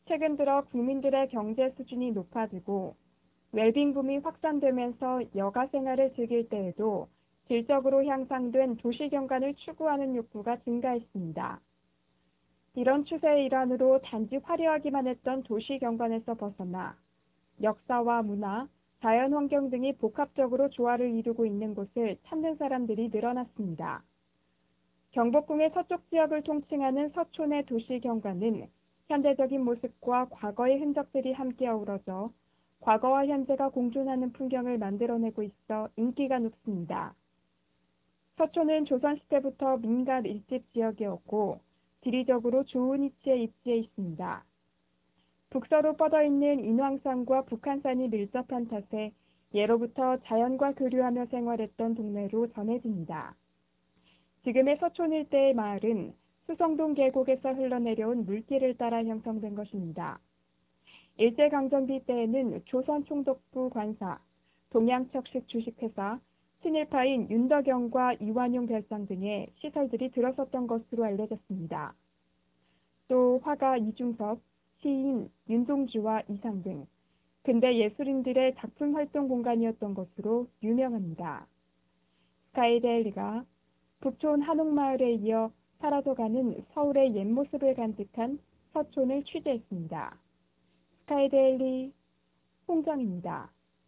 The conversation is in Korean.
최근 들어 국민들의 경제 수준이 높아지고 웰빙 붐이 확산되면서 여가 생활을 즐길 때에도 질적으로 향상된 도시 경관을 추구하는 욕구가 증가했습니다. 이런 추세의 일환으로 단지 화려하기만 했던 도시 경관에서 벗어나 역사와 문화, 자연환경 등이 복합적으로 조화를 이루고 있는 곳을 찾는 사람들이 늘어났습니다. 경복궁의 서쪽 지역을 통칭하는 서촌의 도시 경관은 현대적인 모습과 과거의 흔적들이 함께 어우러져 과거와 현재가 공존하는 풍경을 만들어내고 있어 인기가 높습니다. 서촌은 조선시대부터 민간 일집 지역이었고 지리적으로 좋은 위치에 입지해 있습니다. 북서로 뻗어있는 인왕산과 북한산이 밀접한 탓에 예로부터 자연과 교류하며 생활했던 동네로 전해집니다. 지금의 서촌 일대의 마을은 수성동 계곡에서 흘러내려온 물길을 따라 형성된 것입니다. 일제강점기 때에는 조선총독부 관사, 동양척식 주식회사, 친일파인 윤덕영과 이완용 별장 등의 시설들이 들어섰던 것으로 알려졌습니다. 또 화가 이중섭, 시인 윤동주와 이상 등 근대 예술인들의 작품 활동 공간이었던 것으로 유명합니다. 스카이데일리가 북촌 한옥마을에 이어 사라져가는 서울의 옛 모습을 간직한 서촌을 취재했습니다. 스카이데일리 홍정입니다.